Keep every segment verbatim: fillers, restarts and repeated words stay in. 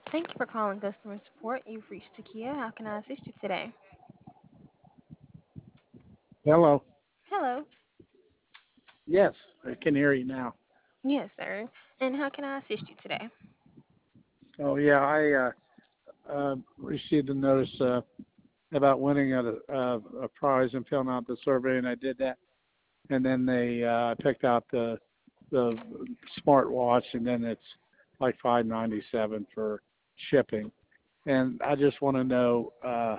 Thank you for calling customer support. You've reached Takia. How can I assist you today? Hello. Hello. Yes, I can hear you now. Yes, sir. And how can I assist you today? Oh yeah, I uh, uh, received a notice uh, about winning a, a, a prize and filling out the survey, and I did that. And then they uh, picked out the the smartwatch, and then it's like five ninety seven for shipping. And I just want to know uh,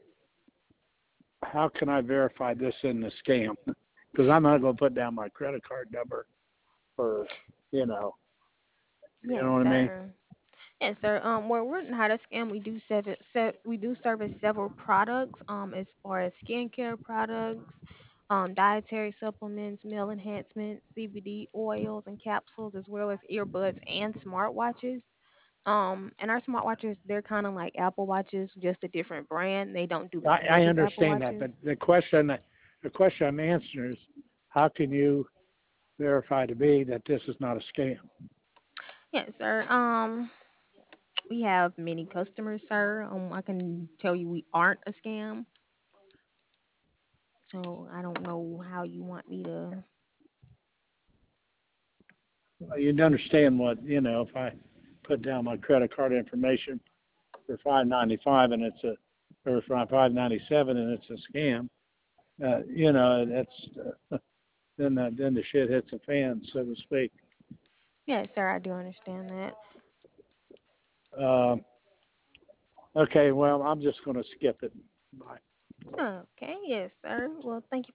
how can I verify this in the scam? Because I'm not going to put down my credit card number for you know you Yes, know what I mean. sir. Yes, sir. Um, well, we're not a scam. We do sev- se- we do service several products. Um, as far as skincare products, um, dietary supplements, meal enhancements, C B D oils and capsules, as well as earbuds and smartwatches. Um, and our smartwatches, they're kind of like Apple Watches, just a different brand. They don't do as I, I good as Apple understand that, Watches. but the question the question I'm answering is how can you verify to me that this is not a scam? Yes, sir. Um, we have many customers, sir. Um, I can tell you we aren't a scam. So I don't know how you want me to. You'd understand what you know if I put down my credit card information for five ninety five and it's a or for five ninety seven and it's a scam. Uh, you know that's uh, then the, then the shit hits the fan, so to speak. Yes, sir. I do understand that. Um, okay, well I'm just going to skip it. Bye. Okay. Yes, sir. Well, thank you